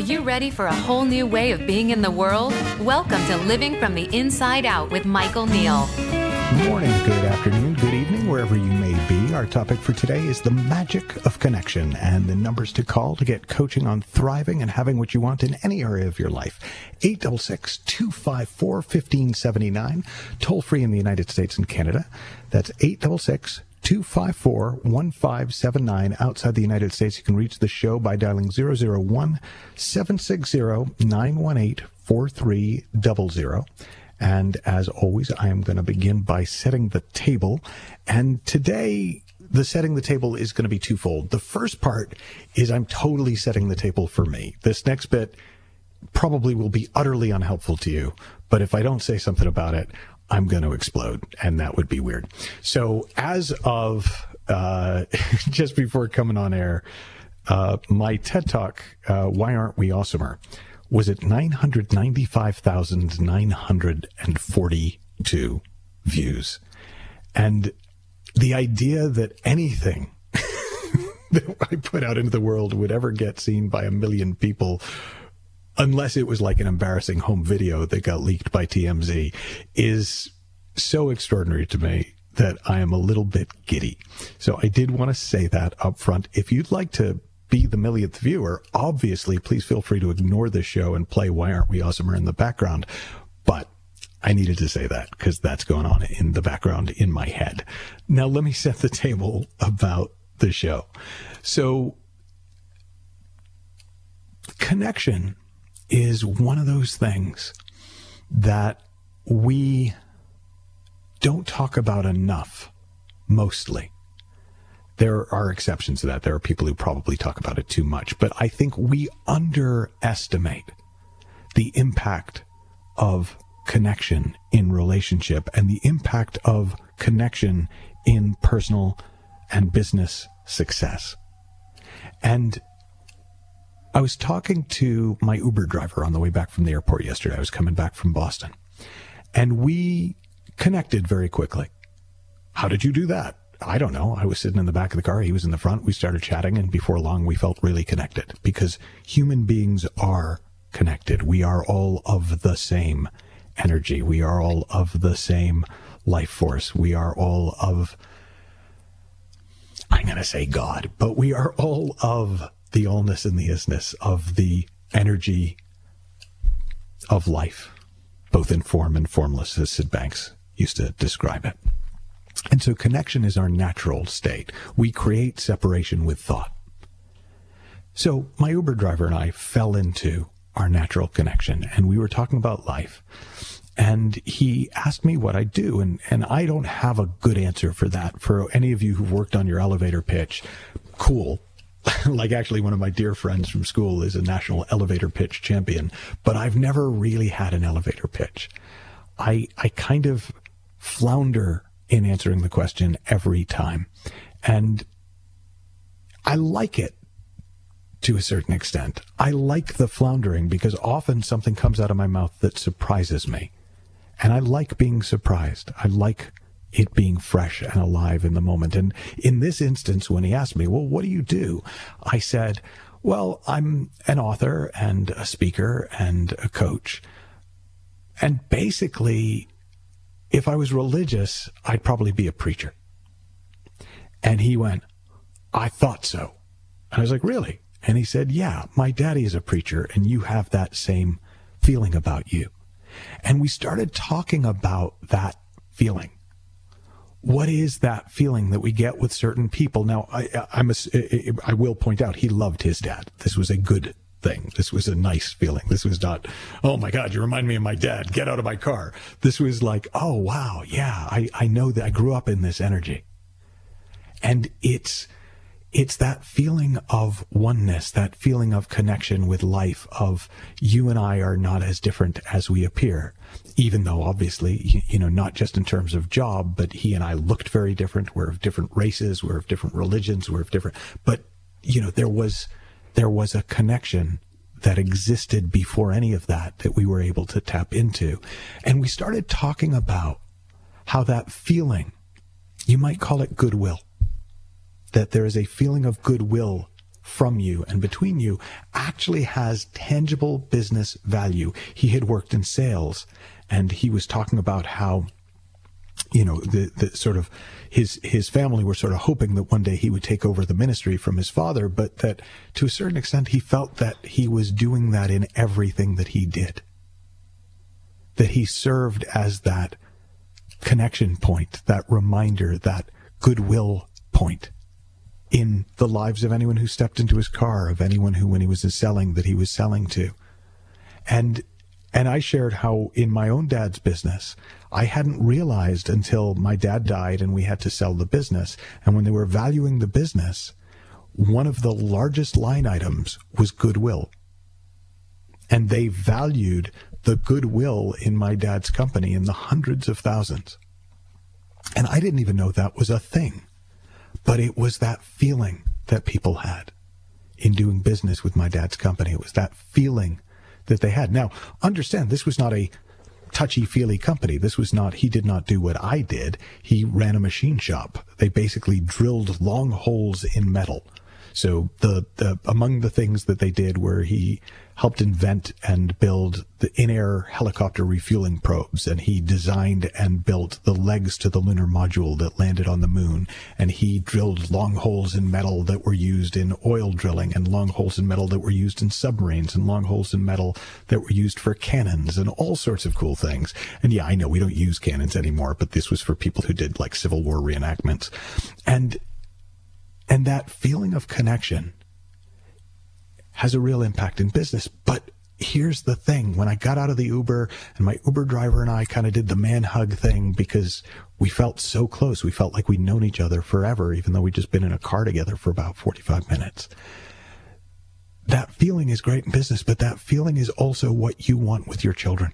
you ready for a whole new way of being in the world? Welcome to Living from the Inside Out with Michael Neal. Good morning, good afternoon, good evening, wherever you may be. Our topic for today is the magic of connection and the numbers to call to get coaching on thriving and having what you want in any area of your life. 866-254-1579, toll free in the United States and Canada. That's 866-254-1579. Outside the United States, you can reach the show by dialing 001-760-918-4300. And as always, I am going to begin by setting the table. And today, the setting the table is going to be twofold. The first part is I'm totally setting the table for me. This next bit probably will be utterly unhelpful to you. But if I don't say something about it, I'm going to explode. And that would be weird. So as of just before coming on air, my TED Talk, Why Aren't We Awesomer?, was at 995,942 views. And the idea that anything that I put out into the world would ever get seen by 1 million people, unless it was like an embarrassing home video that got leaked by TMZ, is so extraordinary to me that I am a little bit giddy. So I did want to say that up front. If you'd like to be the millionth viewer, obviously, please feel free to ignore this show and play Why Aren't We Awesomer in the background. But I needed to say that because that's going on in the background in my head. Now, let me set the table about the show. So, connection is one of those things that we don't talk about enough, mostly. There are exceptions to that. There are people who probably talk about it too much. But I think we underestimate the impact of connection in relationship and the impact of connection in personal and business success. And I was talking to my Uber driver on the way back from the airport yesterday. I was coming back from Boston. And we connected very quickly. How did you do that? I don't know. I was sitting in the back of the car. He was in the front. We started chatting, and before long, we felt really connected because human beings are connected. We are all of the same energy. We are all of the same life force. We are all of, I'm going to say God, but we are all of the allness and the isness of the energy of life, both in form and formless, as Sid Banks used to describe it. And so connection is our natural state. We create separation with thought. So my Uber driver and I fell into our natural connection, and we were talking about life. And he asked me what I do, and I don't have a good answer for that. For any of you who've worked on your elevator pitch, cool. Like actually one of my dear friends from school is a national elevator pitch champion, but I've never really had an elevator pitch. I kind of flounder in answering the question every time. And I like it to a certain extent. I like the floundering because often something comes out of my mouth that surprises me. And I like being surprised. I like it being fresh and alive in the moment. And in this instance, when he asked me, well, what do you do? I said, well, I'm an author and a speaker and a coach. And basically, if I was religious, I'd probably be a preacher. And he went, I thought so. And I was like, really? And he said, yeah, my daddy is a preacher, and you have that same feeling about you. And we started talking about that feeling. What is that feeling that we get with certain people? Now, I will point out, he loved his dad. This was a good thing. This was a nice feeling. This was not, oh my God, you remind me of my dad. Get out of my car. This was like, oh wow, yeah, I know that I grew up in this energy. And it's that feeling of oneness, that feeling of connection with life, of you and I are not as different as we appear, even though obviously, not just in terms of job, but he and I looked very different. We're of different races. We're of different religions. We're of different, but there was a connection that existed before any of that we were able to tap into. And we started talking about how that feeling, you might call it goodwill, that there is a feeling of goodwill from you and between you actually has tangible business value. He had worked in sales, and he was talking about how, you know, the sort of his family were sort of hoping that one day he would take over the ministry from his father, but that to a certain extent he felt that he was doing that in everything that he did. That he served as that connection point, that reminder, that goodwill point in the lives of anyone who stepped into his car, of anyone who, when he was selling, that he was selling to. And I shared how in my own dad's business, I hadn't realized until my dad died and we had to sell the business. And when they were valuing the business, one of the largest line items was goodwill. And they valued the goodwill in my dad's company in the hundreds of thousands. And I didn't even know that was a thing. But it was that feeling that people had in doing business with my dad's company. It was that feeling that they had. Now, understand, this was not a touchy-feely company. This was not, he did not do what I did. He ran a machine shop. They basically drilled long holes in metal. So the among the things that they did were he helped invent and build the in-air helicopter refueling probes, and he designed and built the legs to the lunar module that landed on the moon, and he drilled long holes in metal that were used in oil drilling, and long holes in metal that were used in submarines, and long holes in metal that were used for cannons, and all sorts of cool things. And yeah, I know we don't use cannons anymore, but this was for people who did like Civil War reenactments. And that feeling of connection has a real impact in business. But here's the thing. When I got out of the Uber, and my Uber driver and I kind of did the man hug thing because we felt so close. We felt like we'd known each other forever, even though we'd just been in a car together for about 45 minutes. That feeling is great in business, but that feeling is also what you want with your children.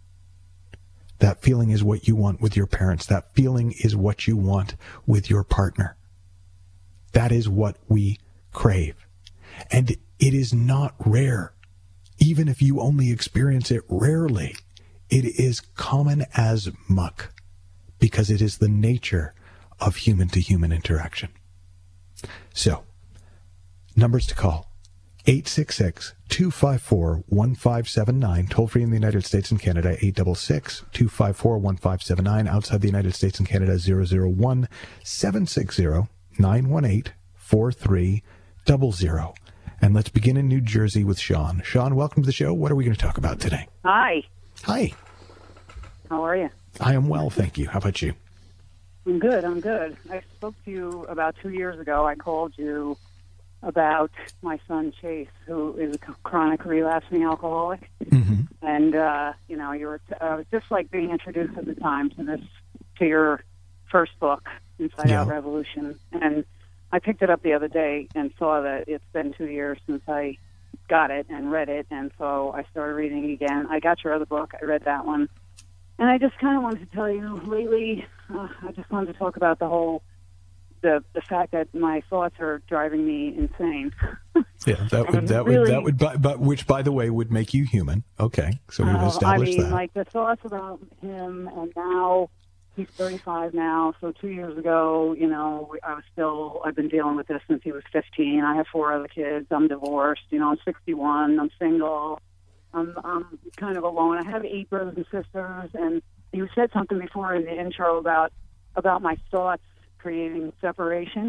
That feeling is what you want with your parents. That feeling is what you want with your partner. That is what we crave. And it is not rare. Even if you only experience it rarely, it is common as muck because it is the nature of human-to-human interaction. So, numbers to call. 866-254-1579, toll-free in the United States and Canada, 866-254-1579, outside the United States and Canada, 001-760-918-4300. And let's begin in New Jersey with Sean. Sean, welcome to the show. What are we going to talk about today? Hi. Hi. How are you? I am well, thank you. How about you? I'm good. I spoke to you about 2 years ago. I called you about my son, Chase, who is a chronic relapsing alcoholic. Mm-hmm. And, you were just like being introduced at the time to your first book, Inside Out Revolution. And I picked it up the other day and saw that it's been 2 years since I got it and read it, and so I started reading it again. I got your other book. I read that one. And I just kind of wanted to tell you, lately, I just wanted to talk about the fact that my thoughts are driving me insane. Yeah, which, by the way, would make you human. Okay, so we've established that. Like the thoughts about him, and now he's 35 now, so 2 years ago, I've been dealing with this since he was 15. I have 4 other kids. I'm divorced. I'm 61. I'm single. I'm kind of alone. I have 8 brothers and sisters, and you said something before in the intro about my thoughts creating separation.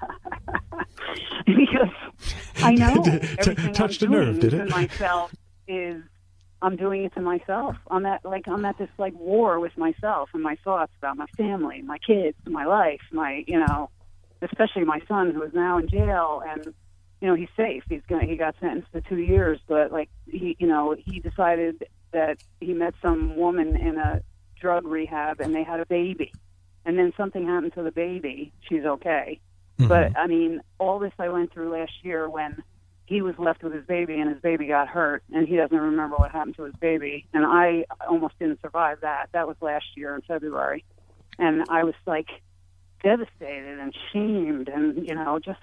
Because I know everything touched I'm a nerve, doing did it? to myself is I'm doing it to myself. I'm at this war with myself and my thoughts about my family, my kids, my life, especially my son who is now in jail, and he's safe. He got sentenced to 2 years, but he decided that he met some woman in a drug rehab and they had a baby, and then something happened to the baby. She's okay, mm-hmm. But all this I went through last year when he was left with his baby and his baby got hurt and he doesn't remember what happened to his baby. And I almost didn't survive that. That was last year in February. And I was devastated and shamed and, me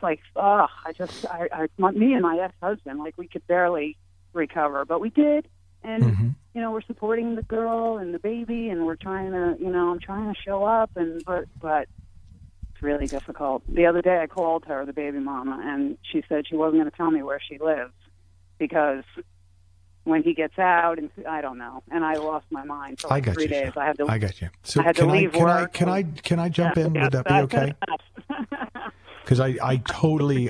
and my ex-husband, we could barely recover, but we did. And, mm-hmm. We're supporting the girl and the baby and we're trying to, I'm trying to show up but It's really difficult. The other day I called her, the baby mama, and she said she wasn't going to tell me where she lives because when he gets out, and I don't know, and I lost my mind for like 3 days. I got you. So I had to leave work. Can I jump in? Would that be okay? Because I totally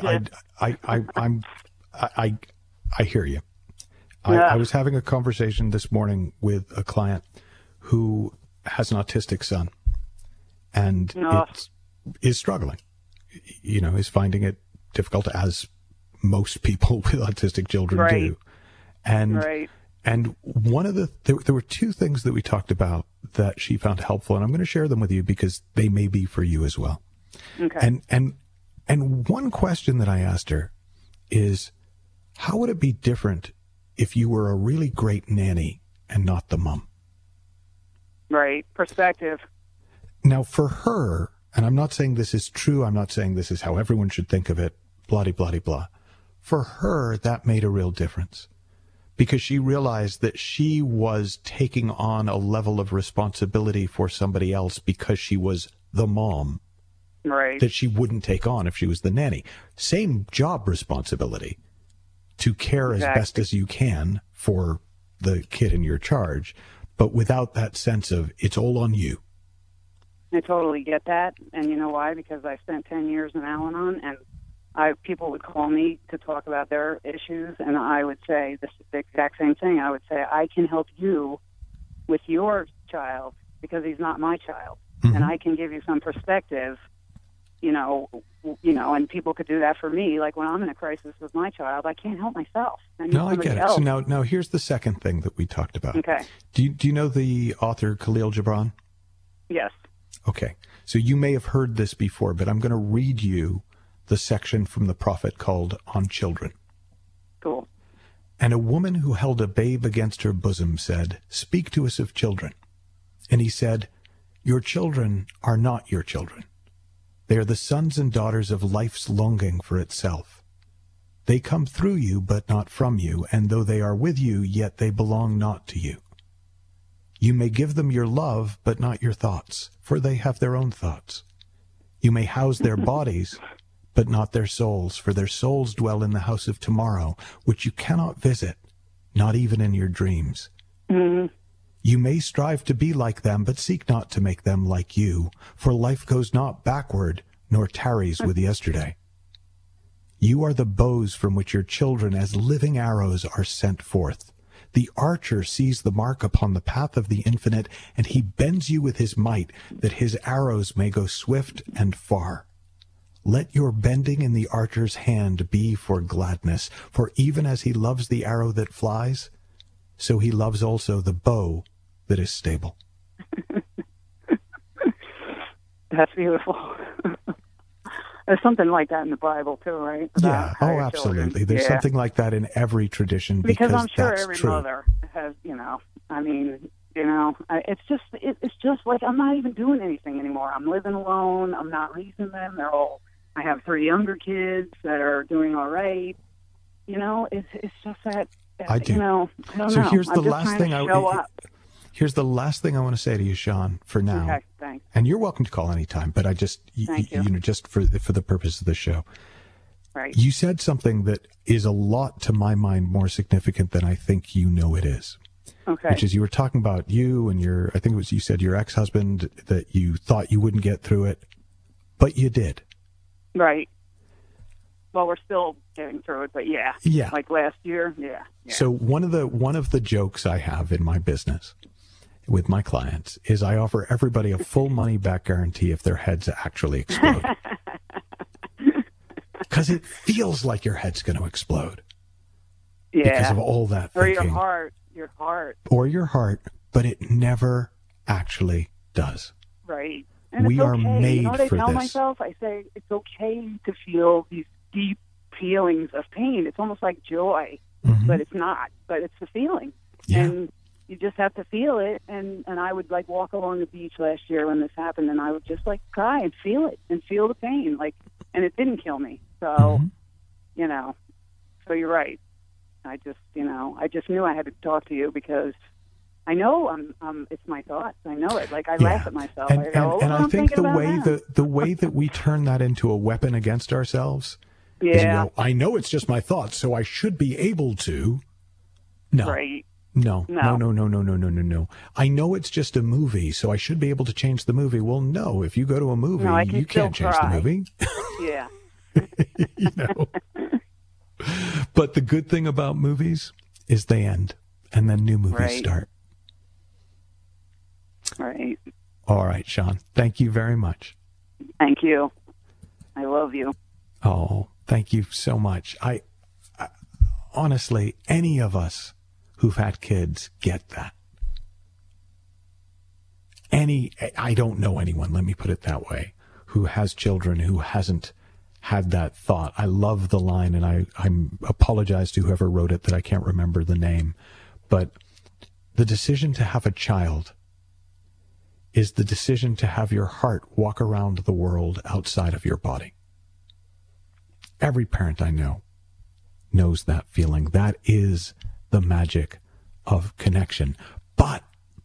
I hear you. I was having a conversation this morning with a client who has an autistic son, and is struggling. Is finding it difficult, as most people with autistic children do. And one of there were two things that we talked about that she found helpful, and I'm going to share them with you because they may be for you as well. Okay. And one question that I asked her is, how would it be different if you were a really great nanny and not the mom? Right. Perspective. Now, for her, and I'm not saying this is true, I'm not saying this is how everyone should think of it, blah-de-blah-de-blah. For her, that made a real difference because she realized that she was taking on a level of responsibility for somebody else because she was the mom. Right. That she wouldn't take on if she was the nanny. Same job responsibility to care as best as you can for the kid in your charge, but without that sense of it's all on you. I totally get that. And you know why? Because I spent 10 years in Al-Anon, and people would call me to talk about their issues, and I would say the exact same thing. I would say, I can help you with your child because he's not my child. Mm-hmm. And I can give you some perspective, and people could do that for me. Like when I'm in a crisis with my child, I can't help myself. I get it. So now here's the second thing that we talked about. Okay. Do you know the author Khalil Gibran? Yes. Okay. So you may have heard this before, but I'm going to read you the section from the Prophet called On Children. Cool. And a woman who held a babe against her bosom said, "Speak to us of children." And he said, "Your children are not your children. They are the sons and daughters of life's longing for itself. They come through you, but not from you, and though they are with you, yet they belong not to you. You may give them your love, but not your thoughts, for they have their own thoughts. You may house their bodies, but not their souls, for their souls dwell in the house of tomorrow, which you cannot visit, not even in your dreams. Mm-hmm. You may strive to be like them, but seek not to make them like you, for life goes not backward, nor tarries with yesterday. You are the bows from which your children as living arrows are sent forth. The archer sees the mark upon the path of the infinite, and he bends you with his might, that his arrows may go swift and far. Let your bending in the archer's hand be for gladness, for even as he loves the arrow that flies, so he loves also the bow that is stable." That's beautiful. There's something like that in the Bible too, right? Yeah. Oh, absolutely. There's something like that in every tradition because I'm sure that's every true. mother has. It's just like I'm not even doing anything anymore. I'm living alone. I'm not raising them. I have 3 younger kids that are doing all right. It's just that. I do. I don't know. Here's the last thing Here's the last thing I want to say to you, Sean, for now. Okay, thanks. And you're welcome to call anytime, but I just, just for the purpose of the show. Right. You said something that is a lot, to my mind, more significant than I think it is. Okay. Which is you were talking about you and you said your ex-husband, that you thought you wouldn't get through it, but you did. Right. Well, we're still getting through it, but yeah. Like last year, yeah. So one of the jokes I have in my business with my clients is I offer everybody a full money back guarantee if their heads actually explode. Because it feels like your head's going to explode. Yeah. Because of all that thinking. Or your heart. Or your heart, but it never actually does. Right. And we it's are okay. made you know what I for tell this. myself? I say it's okay to feel these deep feelings of pain. It's almost like joy, but it's not. But it's the feeling. Yeah. And you just have to feel it. And I would like walk along the beach last year when this happened, and I would just like cry and feel it and feel the pain. And it didn't kill me. So, so you're right. I just knew I had to talk to you because I know it's my thoughts. I know it. Like I laugh at myself. And I think the way that we turn that into a weapon against ourselves is, I know it's just my thoughts, so I should be able to. No. Right. No. I know it's just a movie, so I should be able to change the movie. Well, no. If you go to a movie, you can't change the movie. Yeah. But the good thing about movies is they end, and then new movies start. Right. All right, Sean. Thank you very much. Thank you. I love you. Oh, thank you so much. I honestly, any of us who've had kids get that. I don't know anyone, let me put it that way, who has children who hasn't had that thought. I love the line, and I apologize to whoever wrote it that I can't remember the name, but the decision to have a child is the decision to have your heart walk around the world outside of your body. Every parent I know knows that feeling. That is the magic of connection. But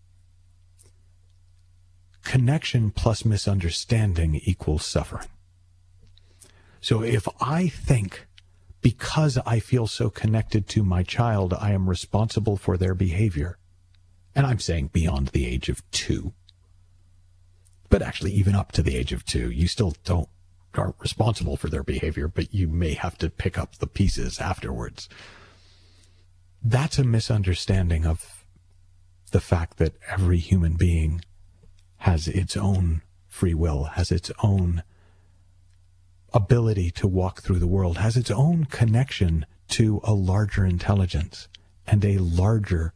connection plus misunderstanding equals suffering. So if I think because I feel so connected to my child, I am responsible for their behavior, and I'm saying beyond the age of 2, but actually even up to the age of 2, you still aren't responsible for their behavior, but you may have to pick up the pieces afterwards. That's a misunderstanding of the fact that every human being has its own free will, has its own ability to walk through the world, has its own connection to a larger intelligence and a larger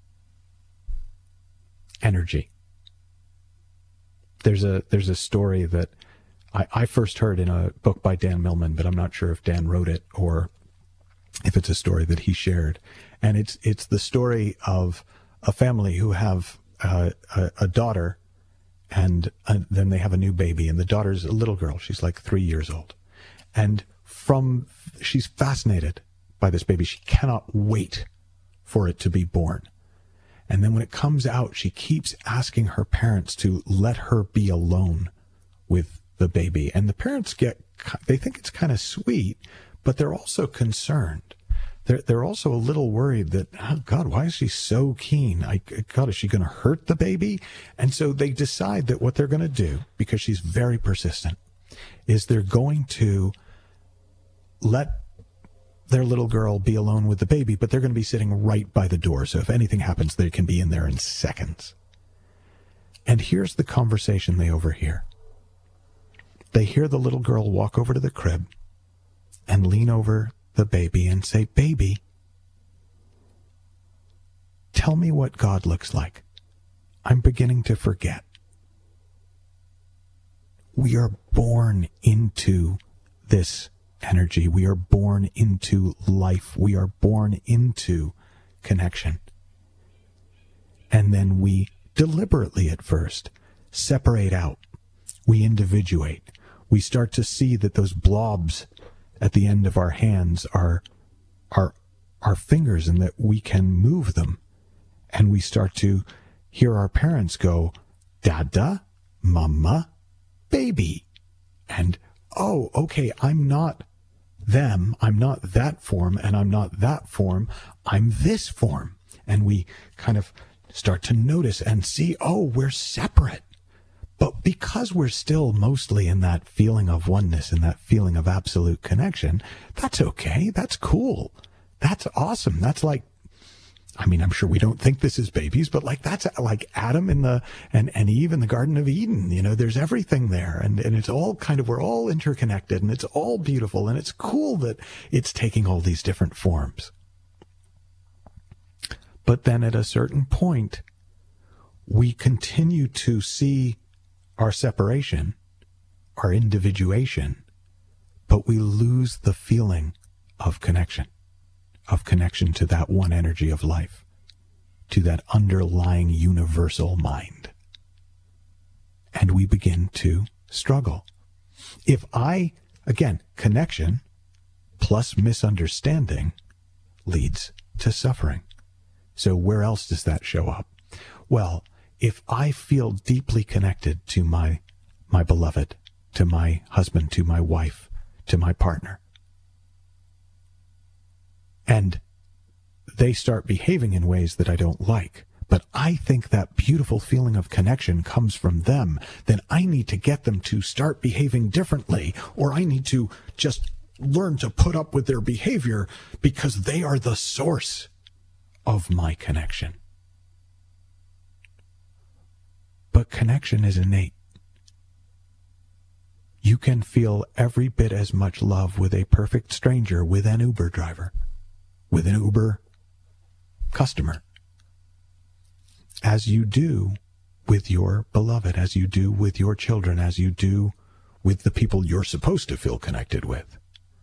energy. There's a story that I first heard in a book by Dan Millman, but I'm not sure if Dan wrote it or if it's a story that he shared. And it's the story of a family who have a daughter, and then they have a new baby, and the daughter's a little girl. She's like 3 years old. And she's fascinated by this baby. She cannot wait for it to be born. And then when it comes out, she keeps asking her parents to let her be alone with the baby. And the parents they think it's kind of sweet, but they're also concerned. They're also a little worried that, oh God, why is she so keen? God, is she going to hurt the baby? And so they decide that what they're going to do, because she's very persistent, is they're going to let their little girl be alone with the baby, but they're going to be sitting right by the door. So if anything happens, they can be in there in seconds. And here's the conversation they overhear. They hear the little girl walk over to the crib and lean over the baby and say, "Baby, tell me what God looks like. I'm beginning to forget." We are born into this energy. We are born into life. We are born into connection. And then we deliberately at first separate out. We individuate. We start to see that those blobs at the end of our hands are our fingers, and that we can move them. And we start to hear our parents go, "Dada, mama, baby." And, oh, okay, I'm not them. I'm not that form, and I'm not that form. I'm this form. And we kind of start to notice and see, oh, we're separate. But because we're still mostly in that feeling of oneness and that feeling of absolute connection, that's okay. That's cool. That's awesome. That's like, I mean, I'm sure we don't think this is babies, but like that's like Adam and Eve in the Garden of Eden. You know, there's everything there, and it's all kind of, we're all interconnected, and it's all beautiful, and it's cool that it's taking all these different forms. But then at a certain point, we continue to see our separation, our individuation, but we lose the feeling of connection to that one energy of life, to that underlying universal mind. And we begin to struggle. Again, connection plus misunderstanding leads to suffering. So where else does that show up? well, if I feel deeply connected to my beloved, to my husband, to my wife, to my partner, and they start behaving in ways that I don't like, but I think that beautiful feeling of connection comes from them, then I need to get them to start behaving differently, or I need to just learn to put up with their behavior because they are the source of my connection. But connection is innate. You can feel every bit as much love with a perfect stranger, with an Uber driver, with an Uber customer, as you do with your beloved, as you do with your children, as you do with the people you're supposed to feel connected with.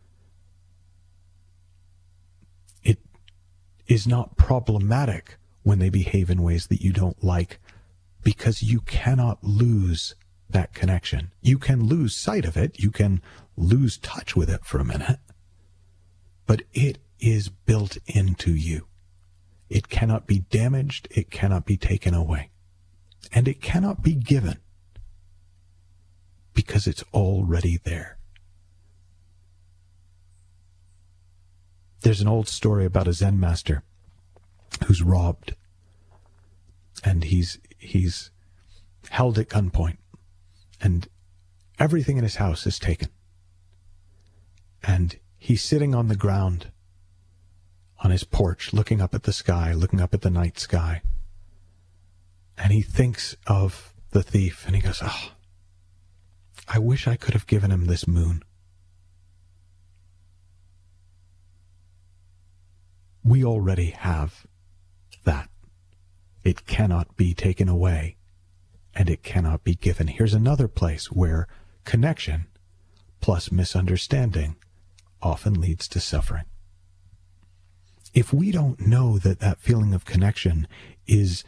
It is not problematic when they behave in ways that you don't like, because you cannot lose that connection. You can lose sight of it. You can lose touch with it for a minute, but it is built into you. It cannot be damaged. It cannot be taken away. And it cannot be given, because it's already there. There's an old story about a Zen master who's robbed, and he's held at gunpoint, and everything in his house is taken. And he's sitting on the ground on his porch, looking up at the sky, looking up at the night sky. And he thinks of the thief, and he goes, "Oh, I wish I could have given him this moon." We already have that. It cannot be taken away, and it cannot be given. Here's another place where connection plus misunderstanding often leads to suffering. If we don't know that that feeling of connection is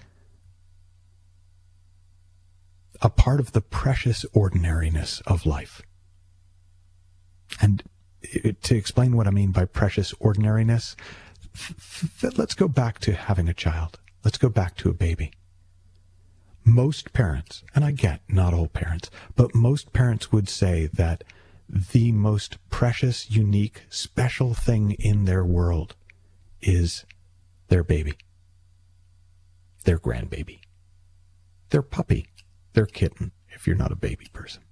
a part of the precious ordinariness of life, and to explain what I mean by precious ordinariness, let's go back to having a child. Let's go back to a baby. Most parents, and I get not all parents, but most parents would say that the most precious, unique, special thing in their world is their baby, their grandbaby, their puppy, their kitten, if you're not a baby person.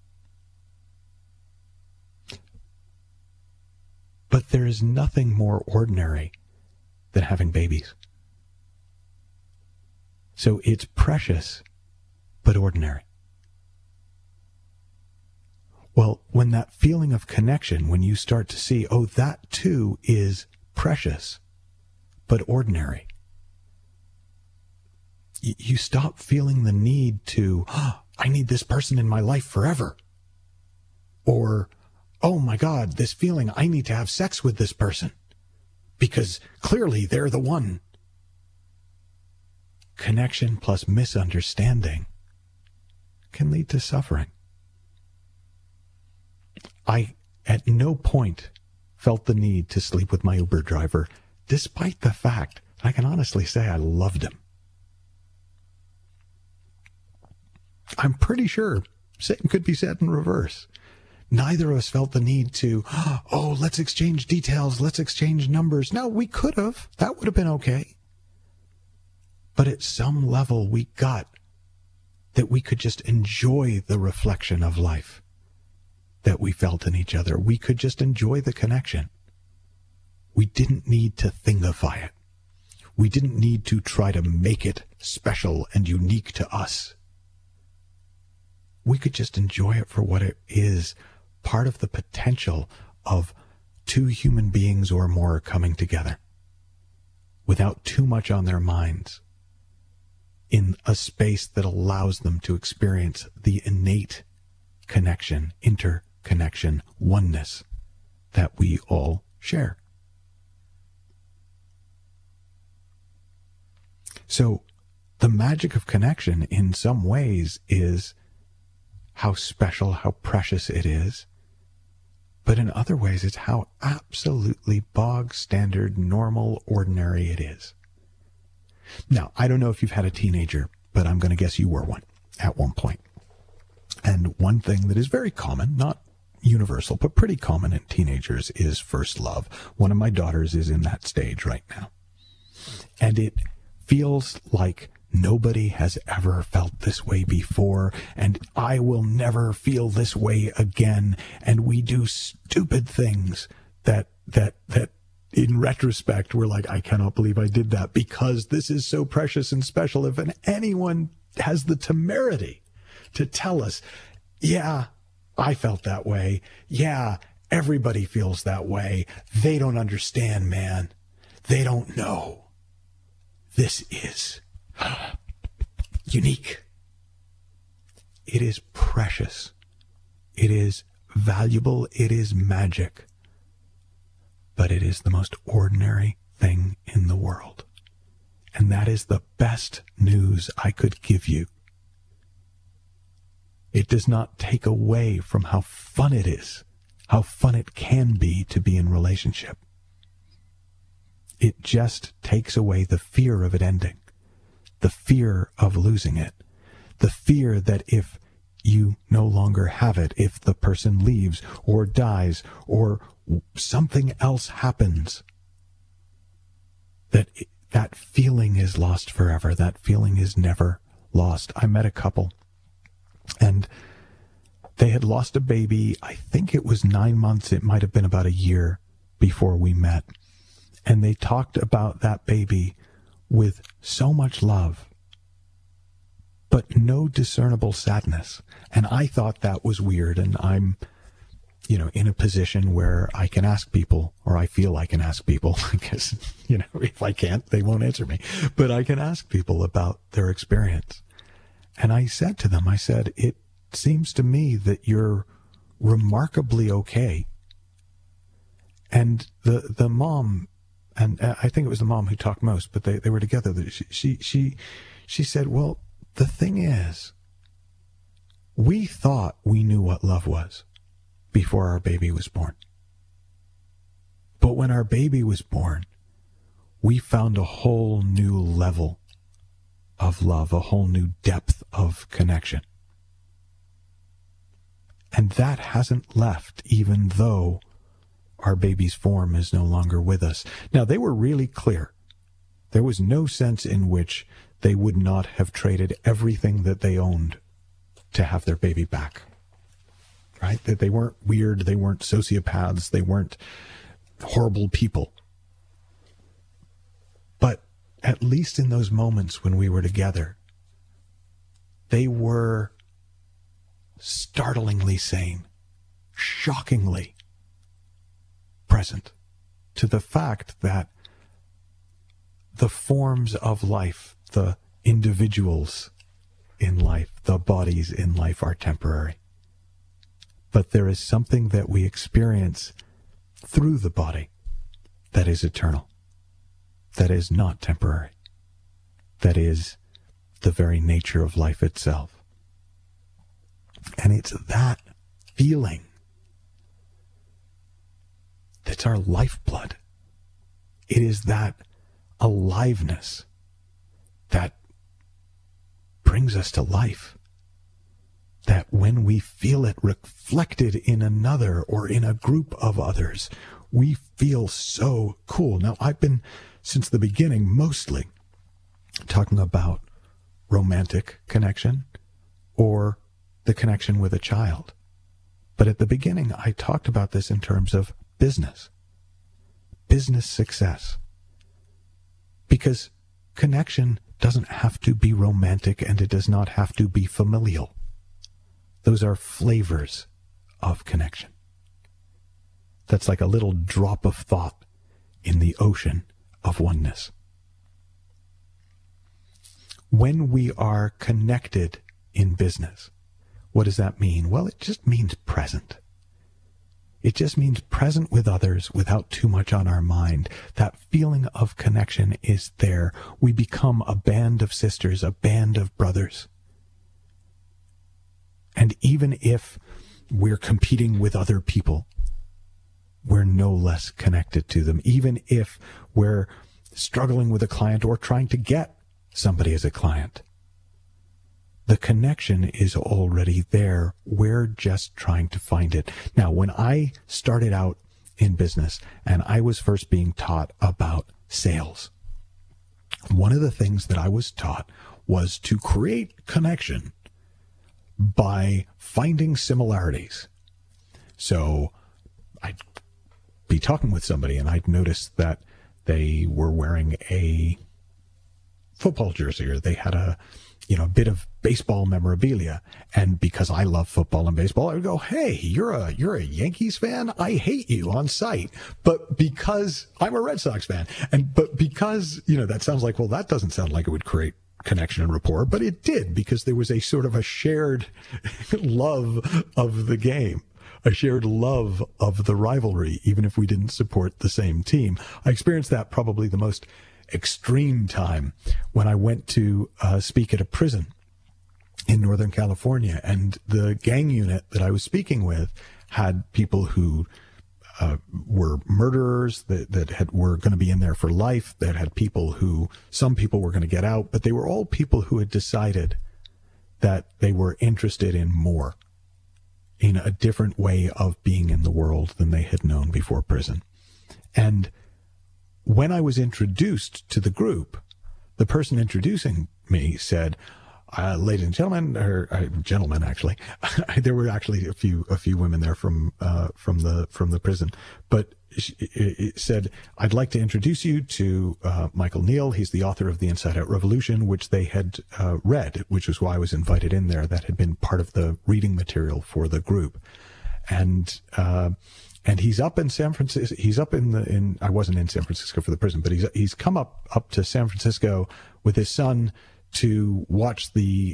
But there is nothing more ordinary than having babies. So it's precious, but ordinary. Well, when that feeling of connection, when you start to see, oh, that too is precious, but ordinary, you stop feeling the need to, oh, I need this person in my life forever. Or, oh my God, this feeling, I need to have sex with this person, because clearly they're the one. Connection plus misunderstanding can lead to suffering. I, at no point, felt the need to sleep with my Uber driver, despite the fact I can honestly say I loved him. I'm pretty sure same could be said in reverse. Neither of us felt the need to, oh, let's exchange details, let's exchange numbers. No, we could have. That would have been okay. But at some level, we got that we could just enjoy the reflection of life that we felt in each other. We could just enjoy the connection. We didn't need to thingify it. We didn't need to try to make it special and unique to us. We could just enjoy it for what it is, part of the potential of two human beings or more coming together without too much on their minds, in a space that allows them to experience the innate connection, interconnection, oneness that we all share. So the magic of connection in some ways is how special, how precious it is. But in other ways, it's how absolutely bog standard, normal, ordinary it is. Now, I don't know if you've had a teenager but I'm going to guess you were one at one point. And one thing that is very common, not universal, but pretty common in teenagers is first love. One of my daughters is in that stage right now. And it feels like nobody has ever felt this way before, and I will never feel this way again. And we do stupid things that in retrospect, we're like, I cannot believe I did that, because this is so precious and special. If anyone has the temerity to tell us, yeah, I felt that way. Yeah, everybody feels that way. They don't understand, man. They don't know. This is unique. It is precious. It is valuable. It is magic. But it is the most ordinary thing in the world. And that is the best news I could give you. It does not take away from how fun it is, how fun it can be to be in relationship. It just takes away the fear of it ending, the fear of losing it, the fear that if you no longer have it, if the person leaves or dies or something else happens, that feeling is lost forever. That feeling is never lost. I met a couple, and they had lost a baby. I think it was 9 months. It might have been about a year before we met. And they talked about that baby with so much love, but no discernible sadness. And I thought that was weird. And I'm, in a position where I can ask people, or I feel I can ask people, because, if I can't, they won't answer me. But I can ask people about their experience. And I said to them, it seems to me that you're remarkably okay. And the mom, and I think it was the mom who talked most, but they were together. She said, well, the thing is, we thought we knew what love was before our baby was born. But when our baby was born, we found a whole new level of love, a whole new depth of connection. And that hasn't left, even though our baby's form is no longer with us. Now, they were really clear. There was no sense in which they would not have traded everything that they owned to have their baby back. Right? That they weren't weird, they weren't sociopaths, they weren't horrible people. But at least in those moments when we were together, they were startlingly sane, shockingly present to the fact that the forms of life, the individuals in life, the bodies in life are temporary. But there is something that we experience through the body that is eternal, that is not temporary, that is the very nature of life itself. And it's that feeling that's our lifeblood. It is that aliveness that brings us to life. That when we feel it reflected in another or in a group of others, we feel so cool. Now, I've been, since the beginning, mostly talking about romantic connection or the connection with a child. But at the beginning, I talked about this in terms of business success. Because connection doesn't have to be romantic, and it does not have to be familial. Those are flavors of connection. That's like a little drop of thought in the ocean of oneness. When we are connected in business, what does that mean? Well, it just means present. It just means present with others without too much on our mind. That feeling of connection is there. We become a band of sisters, a band of brothers. And even if we're competing with other people, we're no less connected to them. Even if we're struggling with a client or trying to get somebody as a client, The connection is already there. We're just trying to find it. Now, when I started out in business and I was first being taught about sales, one of the things that I was taught was to create connection by finding similarities. So I'd be talking with somebody and I'd notice that they were wearing a football jersey, or they had a bit of baseball memorabilia. And because I love football and baseball, I would go, "Hey, you're a Yankees fan? I hate you on sight." But because I'm a Red Sox fan, but because, that sounds like, well, that doesn't sound like it would create connection and rapport, but it did, because there was a sort of a shared love of the game, a shared love of the rivalry, even if we didn't support the same team. I experienced that probably the most extreme time when I went to speak at a prison in Northern California, and the gang unit that I was speaking with had people who were murderers that were going to be in there for life, that had some people were going to get out, but they were all people who had decided that they were interested in more, in a different way of being in the world than they had known before prison. And when I was introduced to the group, the person introducing me said, "Ladies and gentlemen," or gentlemen, actually, there were actually a few women there from the prison, but it said, "I'd like to introduce you to Michael Neill. He's the author of The Inside Out Revolution," which they had read, which was why I was invited in there. That had been part of the reading material for the group, and he's up in San Francisco. He's up I wasn't in San Francisco for the prison, but he's come up to San Francisco with his son to watch the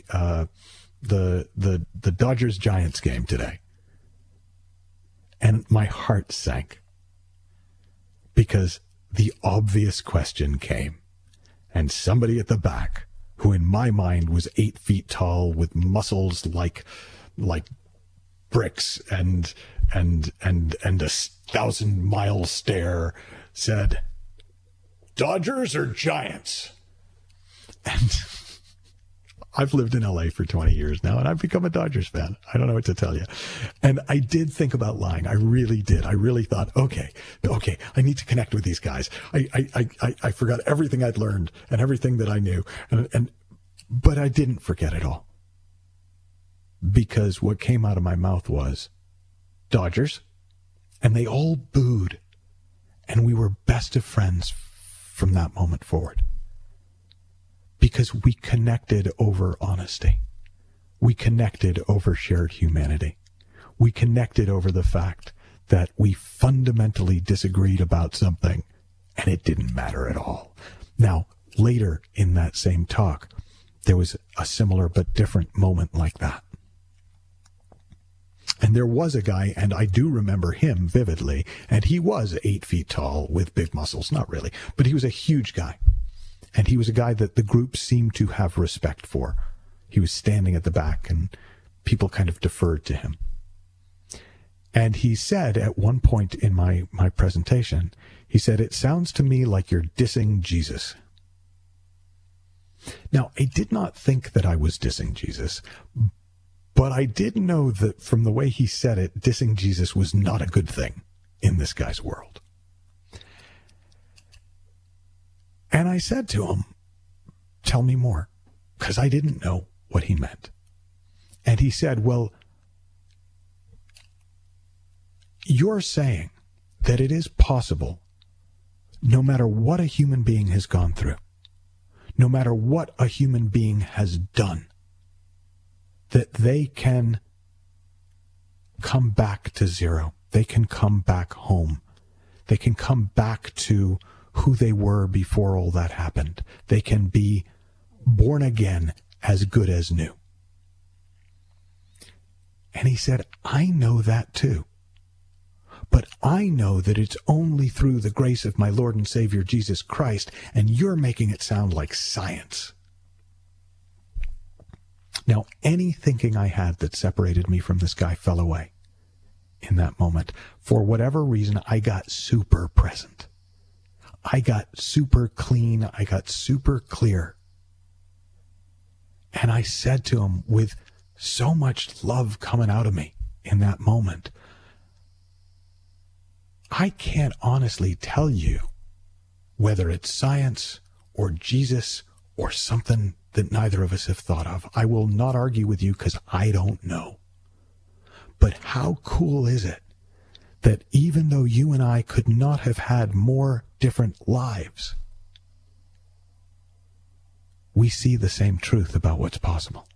Dodgers Giants game today. And my heart sank, because the obvious question came, and somebody at the back, who in my mind was 8 feet tall with muscles like bricks and a 1,000-mile stare, said, "Dodgers or Giants?" And I've lived in LA for 20 years now, and I've become a Dodgers fan. I don't know what to tell you. And I did think about lying. I really did. I really thought, okay, I need to connect with these guys. I forgot everything I'd learned and everything that I knew. But I didn't forget it all. Because what came out of my mouth was, "Dodgers?" And they all booed. And we were best of friends from that moment forward. Because we connected over honesty. We connected over shared humanity. We connected over the fact that we fundamentally disagreed about something, and it didn't matter at all. Now, later in that same talk, there was a similar but different moment like that. And there was a guy, and I do remember him vividly, and he was 8 feet tall with big muscles. Not really, but he was a huge guy. And he was a guy that the group seemed to have respect for. He was standing at the back, and people kind of deferred to him. And he said at one point in my presentation, he said, "It sounds to me like you're dissing Jesus." Now, I did not think that I was dissing Jesus, but I did know that from the way he said it, dissing Jesus was not a good thing in this guy's world. And I said to him, "Tell me more," because I didn't know what he meant. And he said, "Well, you're saying that it is possible, no matter what a human being has gone through, no matter what a human being has done, that they can come back to zero. They can come back home. They can come back to who they were before all that happened. They can be born again, as good as new." And he said, "I know that too. But I know that it's only through the grace of my Lord and Savior Jesus Christ, and you're making it sound like science." Now, any thinking I had that separated me from this guy fell away in that moment. For whatever reason, I got super present. I got super clean. I got super clear. And I said to him with so much love coming out of me in that moment, I can't honestly tell you whether it's science or Jesus or something that neither of us have thought of. I will not argue with you because I don't know. But how cool is it that even though you and I could not have had more different lives, we see the same truth about what's possible.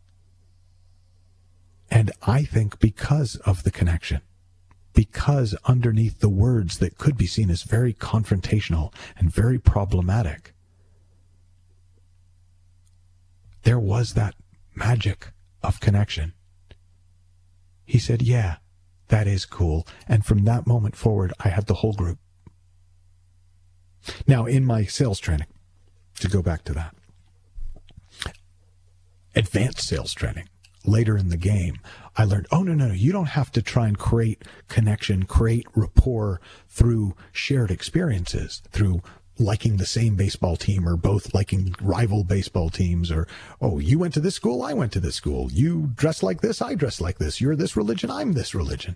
And I think because of the connection, because underneath the words that could be seen as very confrontational and very problematic, there was that magic of connection. He said, yeah, that is cool. And from that moment forward, I had the whole group. Now, in my sales training, to go back to that, advanced sales training, later in the game, I learned, no, you don't have to try and create connection, create rapport through shared experiences, through liking the same baseball team or both liking rival baseball teams, or, oh, you went to this school, I went to this school. You dress like this, I dress like this. You're this religion, I'm this religion.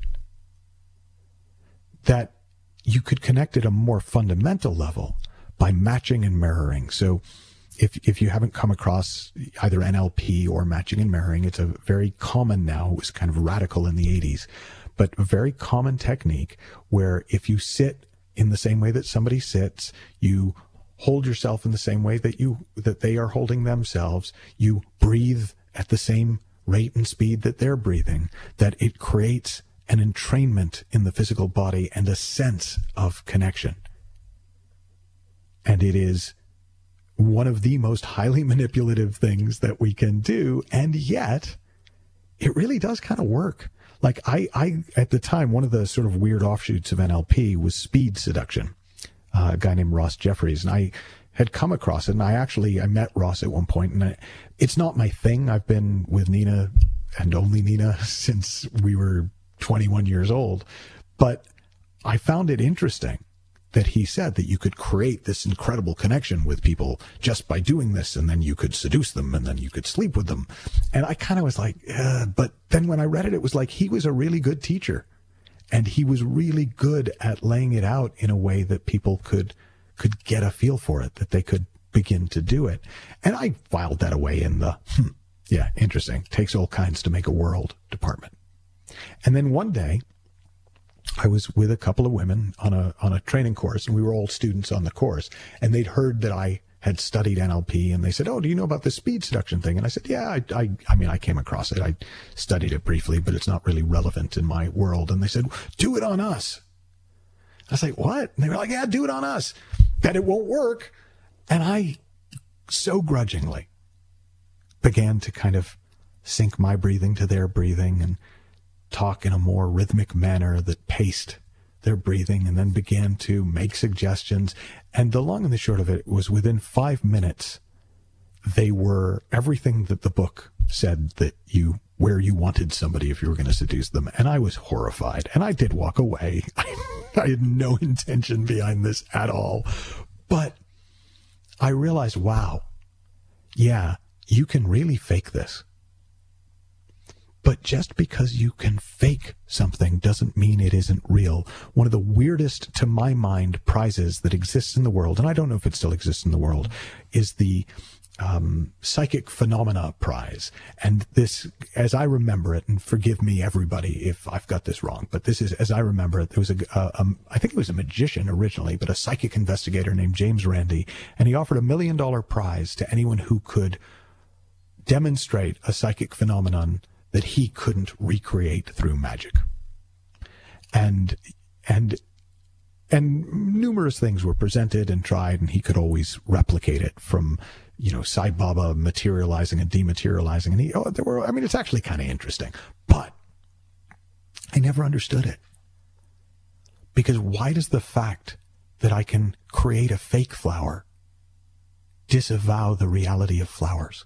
That you could connect at a more fundamental level by matching and mirroring. So if you haven't come across either NLP or matching and mirroring, it's a very common now, it was kind of radical in the 80s, but a very common technique where if you sit in the same way that somebody sits, you hold yourself in the same way that they are holding themselves, you breathe at the same rate and speed that they're breathing, that it creates an entrainment in the physical body and a sense of connection. And it is one of the most highly manipulative things that we can do, and yet it really does kind of work. Like I at the time, one of the sort of weird offshoots of NLP was speed seduction. A guy named Ross Jeffries, and I had come across it, and I met Ross at one point, and it's not my thing. I've been with Nina and only Nina since we were 21 years old, but I found it interesting that he said that you could create this incredible connection with people just by doing this, and then you could seduce them, and then you could sleep with them. And I kind of was like, but then when I read it, it was like he was a really good teacher, and he was really good at laying it out in a way that people could get a feel for it, that they could begin to do it. And I filed that away in the, yeah, interesting, takes all kinds to make a world department. And then one day, I was with a couple of women on a training course, and we were all students on the course, and they'd heard that I had studied NLP, and they said, oh, do you know about this speed seduction thing? And I said, yeah, I mean, I came across it. I studied it briefly, but it's not really relevant in my world. And they said, do it on us. I was like, what? And they were like, yeah, do it on us. That it won't work. And I so grudgingly began to kind of sync my breathing to their breathing and talk in a more rhythmic manner that paced their breathing, and then began to make suggestions. And the long and the short of it was, within 5 minutes, they were everything that the book said that where you wanted somebody if you were going to seduce them. And I was horrified, and I did walk away. I had no intention behind this at all. But I realized, wow, yeah, you can really fake this. But just because you can fake something doesn't mean it isn't real. One of the weirdest, to my mind, prizes that exists in the world, and I don't know if it still exists in the world, is the Psychic Phenomena Prize. And this, as I remember it, and forgive me, everybody, if I've got this wrong, but this is, as I remember it, there was I think it was a magician originally, but a psychic investigator named James Randi, and he offered $1 million prize to anyone who could demonstrate a psychic phenomenon that he couldn't recreate through magic. And numerous things were presented and tried, and he could always replicate it, from, Sai Baba materializing and dematerializing. And it's actually kind of interesting, but I never understood it. Because why does the fact that I can create a fake flower disavow the reality of flowers?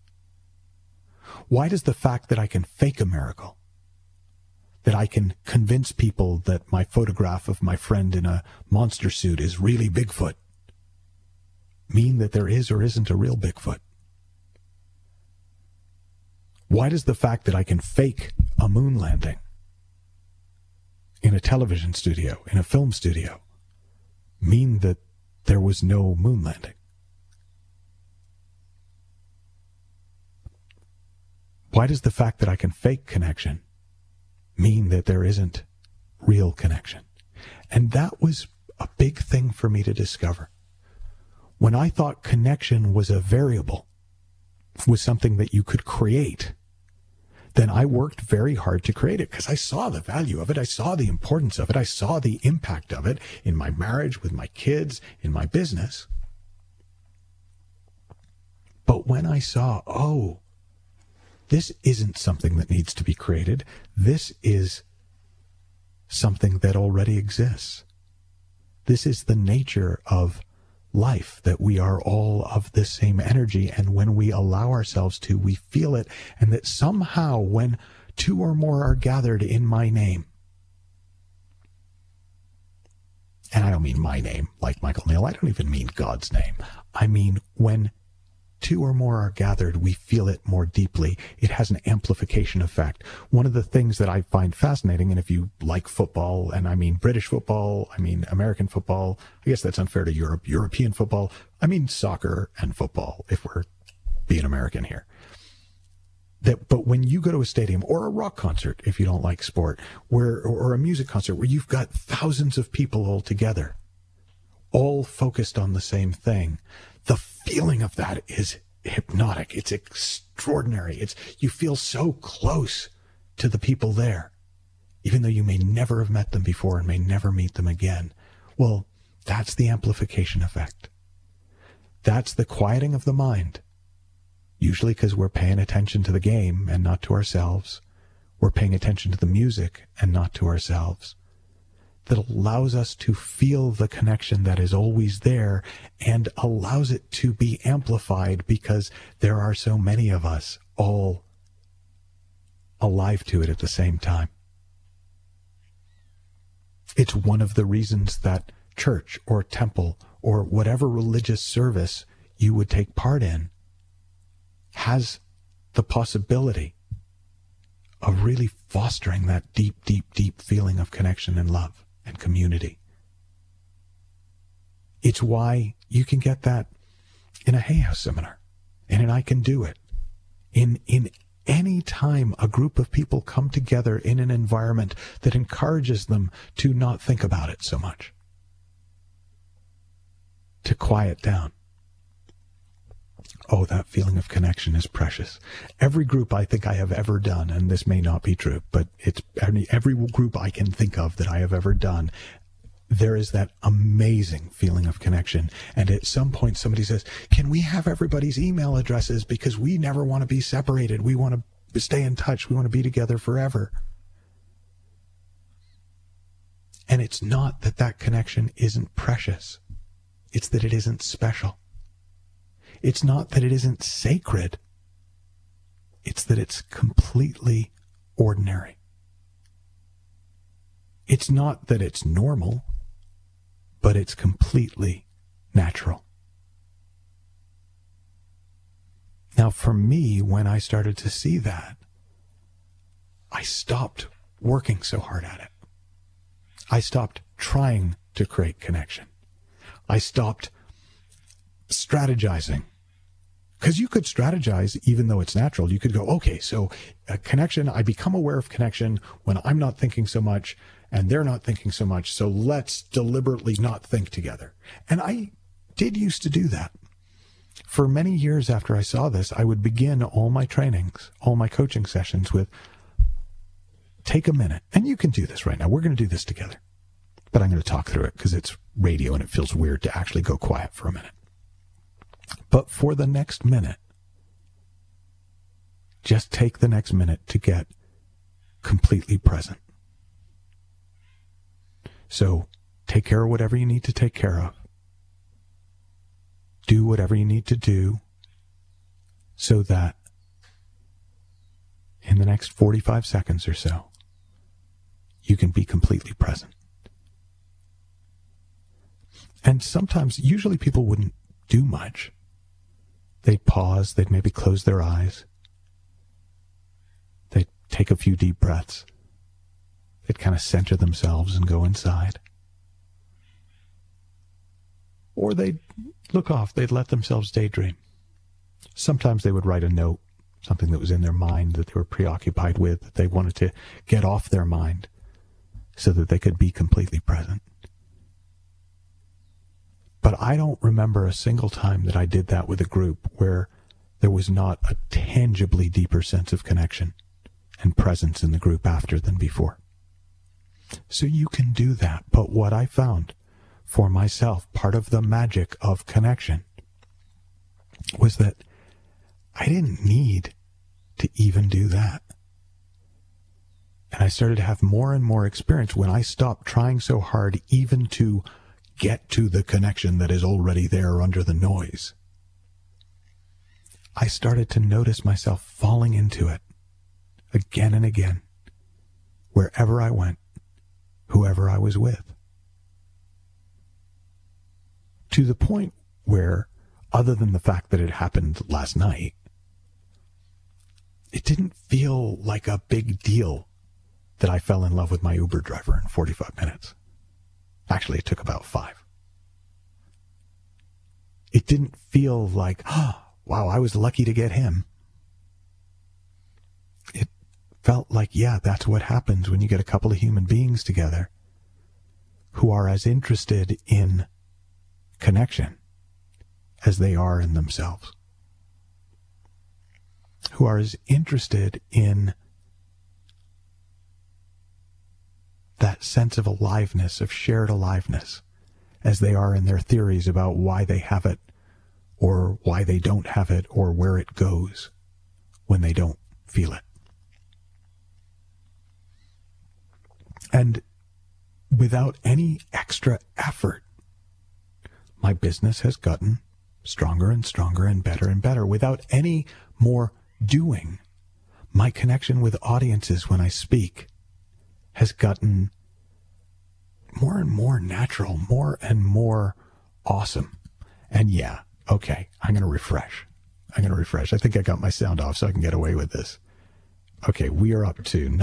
Why does the fact that I can fake a miracle, that I can convince people that my photograph of my friend in a monster suit is really Bigfoot, mean that there is or isn't a real Bigfoot? Why does the fact that I can fake a moon landing in a television studio, in a film studio, mean that there was no moon landing? Why does the fact that I can fake connection mean that there isn't real connection? And that was a big thing for me to discover. When I thought connection was a variable, was something that you could create, then I worked very hard to create it because I saw the value of it. I saw the importance of it. I saw the impact of it in my marriage, with my kids, in my business. But when I saw, oh, this isn't something that needs to be created. This is something that already exists. This is the nature of life, that we are all of the same energy, and when we allow ourselves to, we feel it, and that somehow when two or more are gathered in my name, and I don't mean my name like Michael Neal, I don't even mean God's name, I mean when two or more are gathered, we feel it more deeply. It has an amplification effect. One of the things that I find fascinating, and if you like football, and I mean British football, I mean American football, I guess that's unfair to Europe, European football, I mean soccer and football, if we're being American here. But when you go to a stadium or a rock concert, if you don't like sport, or a music concert where you've got thousands of people all together, all focused on the same thing, the feeling of that is hypnotic. It's extraordinary. You feel so close to the people there, even though you may never have met them before and may never meet them again. Well, that's the amplification effect. That's the quieting of the mind. Usually because we're paying attention to the game and not to ourselves. We're paying attention to the music and not to ourselves. That allows us to feel the connection that is always there and allows it to be amplified because there are so many of us all alive to it at the same time. It's one of the reasons that church or temple or whatever religious service you would take part in has the possibility of really fostering that deep, deep, deep feeling of connection and love and community. It's why you can get that in a Hay House seminar, and in I Can Do It. In any time a group of people come together in an environment that encourages them to not think about it so much, to quiet down. Oh, that feeling of connection is precious. Every group I think I have ever done, and this may not be true, but it's every group I can think of that I have ever done, there is that amazing feeling of connection. And at some point somebody says, can we have everybody's email addresses because we never want to be separated. We want to stay in touch. We want to be together forever. And it's not that that connection isn't precious. It's that it isn't special. It's not that it isn't sacred. It's that it's completely ordinary. It's not that it's normal, but it's completely natural. Now, for me, when I started to see that, I stopped working so hard at it. I stopped trying to create connection. I stopped strategizing. Because you could strategize even though it's natural. You could go, okay, so a connection, I become aware of connection when I'm not thinking so much and they're not thinking so much, so let's deliberately not think together. And I did used to do that. For many years after I saw this, I would begin all my trainings, all my coaching sessions with, take a minute. And you can do this right now. We're going to do this together. But I'm going to talk through it because it's radio and it feels weird to actually go quiet for a minute. But for the next minute, just take the next minute to get completely present. So take care of whatever you need to take care of. Do whatever you need to do so that in the next 45 seconds or so, you can be completely present. And sometimes, usually people wouldn't do much. They'd pause, they'd maybe close their eyes. take a few deep breaths. They'd kind of center themselves and go inside. Or they'd look off. They'd let themselves daydream. Sometimes they would write a note, something that was in their mind that they were preoccupied with, that they wanted to get off their mind so that they could be completely present. But I don't remember a single time that I did that with a group where there was not a tangibly deeper sense of connection and presence in the group after than before. So you can do that. But what I found for myself, part of the magic of connection, was that I didn't need to even do that. And I started to have more and more experience when I stopped trying so hard even to get to the connection that is already there under the noise. I started to notice myself falling into it again and again, wherever I went, whoever I was with. To the point where, other than the fact that it happened last night, it didn't feel like a big deal that I fell in love with my Uber driver in 45 minutes. Actually, it took about 5. It didn't feel like, oh, wow, I was lucky to get him. It felt like, yeah, that's what happens when you get a couple of human beings together who are as interested in connection as they are in themselves, who are as interested in that sense of aliveness, of shared aliveness, as they are in their theories about why they have it, or why they don't have it, or where it goes when they don't feel it. And without any extra effort, my business has gotten stronger and stronger and better. Without any more doing, my connection with audiences when I speak has gotten more and more natural, more and more awesome. And yeah, okay, I'm going to refresh. I think I got my sound off so I can get away with this. Okay, we are up to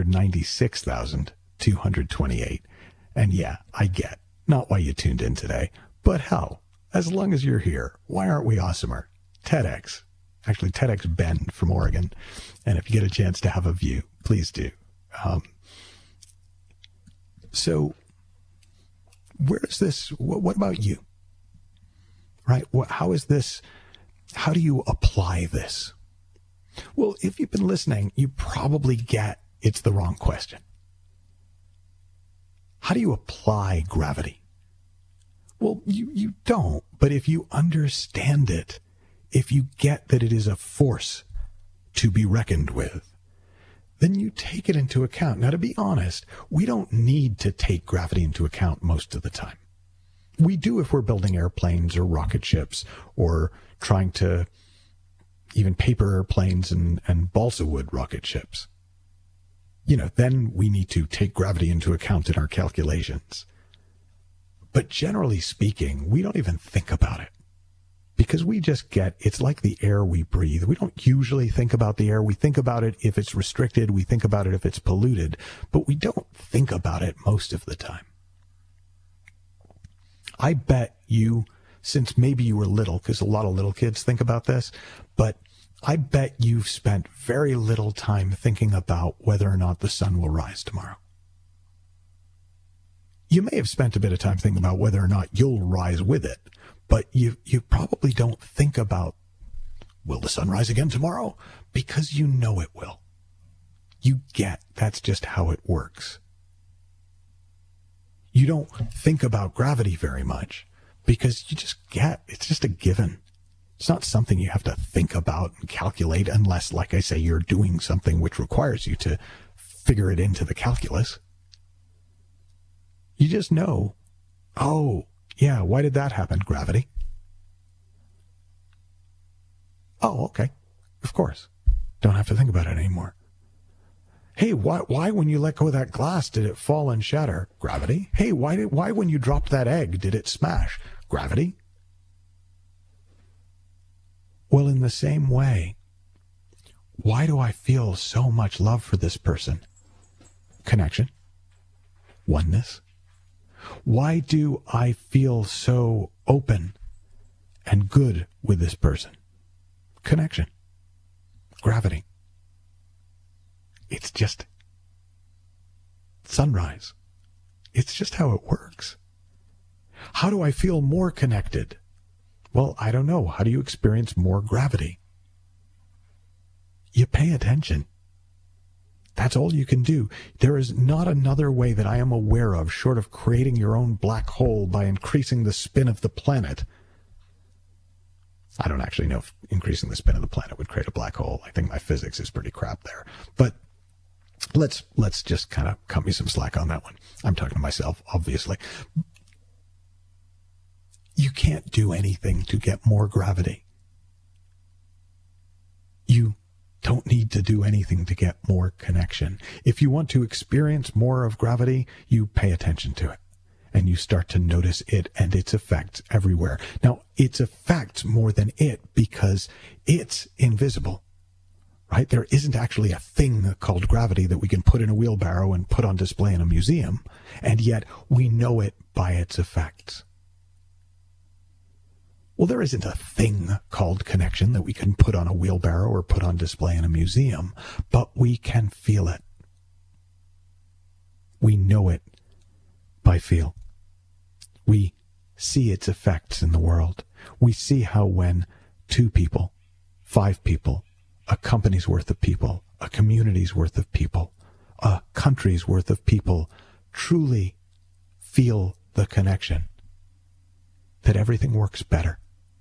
996,228. And yeah, I get not why you tuned in today, but hell, as long as you're here, why aren't we awesomer? TEDx. Actually, TEDx Bend from Oregon. And if you get a chance to have a view, please do. So where is this? What about you? Right? How is this? How do you apply this? Well, if you've been listening, you probably get it's the wrong question. How do you apply gravity? Well, you don't. But if you understand it, if you get that it is a force to be reckoned with, then you take it into account. Now, to be honest, we don't need to take gravity into account most of the time. We do if we're building airplanes or rocket ships or trying to even paper airplanes and balsa wood rocket ships. Then we need to take gravity into account in our calculations. But generally speaking, we don't even think about it. Because we just it's like the air we breathe. We don't usually think about the air. We think about it if it's restricted. We think about it if it's polluted. But we don't think about it most of the time. I bet you, since maybe you were little, because a lot of little kids think about this, but I bet you've spent very little time thinking about whether or not the sun will rise tomorrow. You may have spent a bit of time thinking about whether or not you'll rise with it. But you probably don't think about, will the sun rise again tomorrow? Because you know it will. You get that's just how it works. You don't think about gravity very much because you just get it's just a given. It's not something you have to think about and calculate unless, like I say, you're doing something which requires you to figure it into the calculus. You just know, oh, yeah, why did that happen? Gravity. Oh, okay. Of course. Don't have to think about it anymore. Hey, why when you let go of that glass did it fall and shatter? Gravity. Hey, why when you dropped that egg did it smash? Gravity. Well, in the same way, Why do I feel so much love for this person? Connection. Oneness. Why do I feel so open and good with this person? Connection. Gravity. It's just sunrise. It's just how it works. How do I feel more connected? Well, I don't know. How do you experience more gravity? You pay attention. That's all you can do. There is not another way that I am aware of, short of creating your own black hole by increasing the spin of the planet. I don't actually know if increasing the spin of the planet would create a black hole. I think my physics is pretty crap there. But let's just kind of cut me some slack on that one. I'm talking to myself, obviously. You can't do anything to get more gravity. You don't need to do anything to get more connection. If you want to experience more of gravity, you pay attention to it. And you start to notice it and its effects everywhere. Now, its effects more than it, because it's invisible, right? There isn't actually a thing called gravity that we can put in a wheelbarrow and put on display in a museum, and yet we know it by its effects. Well, there isn't a thing called connection that we can put on a wheelbarrow or put on display in a museum, but we can feel it. We know it by feel. We see its effects in the world. We see how when 2 people, 5 people, a company's worth of people, a community's worth of people, a country's worth of people truly feel the connection, that everything works better.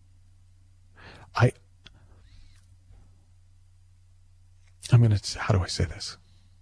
How do I say this?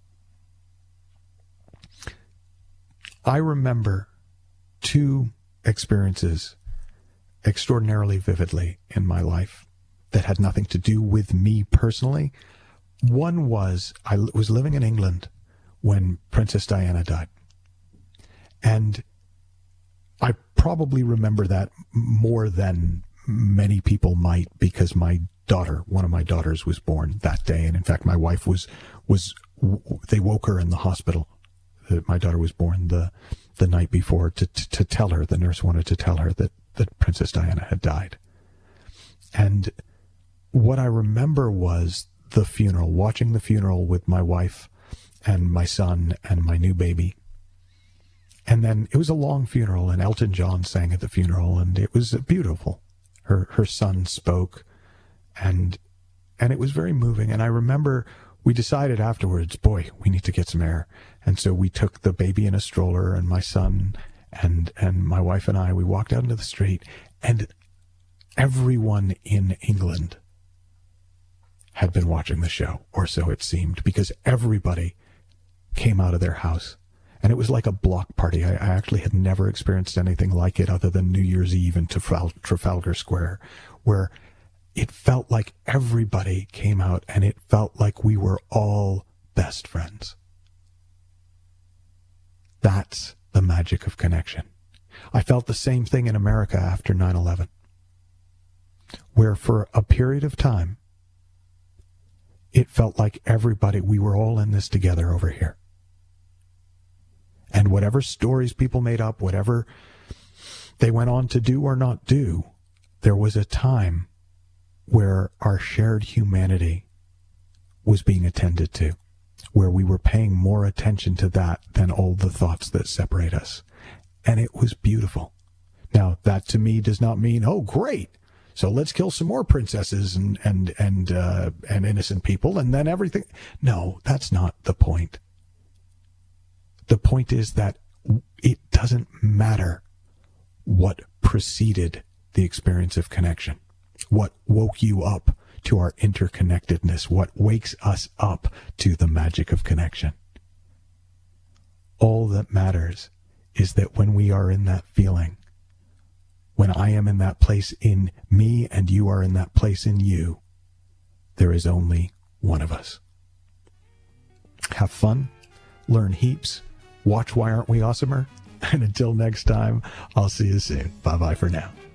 I remember 2 experiences extraordinarily vividly in my life that had nothing to do with me personally. One was, I was living in England when Princess Diana died. And I probably remember that more than many people might, because one of my daughters was born that day. And in fact, my wife they woke her in the hospital. My daughter was born the night before to tell her, the nurse wanted to tell her that Princess Diana had died. And what I remember was the funeral, watching the funeral with my wife and my son and my new baby. And then it was a long funeral, and Elton John sang at the funeral, and it was beautiful. Her son spoke, and it was very moving. And I remember we decided afterwards, boy, we need to get some air. And so we took the baby in a stroller, and my son and my wife and I, we walked out into the street, and everyone in England had been watching the show, or so it seemed, because everybody came out of their house. And it was like a block party. I actually had never experienced anything like it other than New Year's Eve in Trafalgar Square, where it felt like everybody came out, and it felt like we were all best friends. That's the magic of connection. I felt the same thing in America after 9/11, where for a period of time, it felt like we were all in this together over here. And whatever stories people made up, whatever they went on to do or not do, there was a time where our shared humanity was being attended to, where we were paying more attention to that than all the thoughts that separate us. And it was beautiful. Now, that to me does not mean, oh, great, so let's kill some more princesses and innocent people, and then everything. No, that's not the point. The point is that it doesn't matter what preceded the experience of connection, what woke you up to our interconnectedness, what wakes us up to the magic of connection. All that matters is that when we are in that feeling, when I am in that place in me and you are in that place in you, there is only one of us. Have fun, learn heaps, watch Why Aren't We Awesomer? And until next time, I'll see you soon. Bye-bye for now.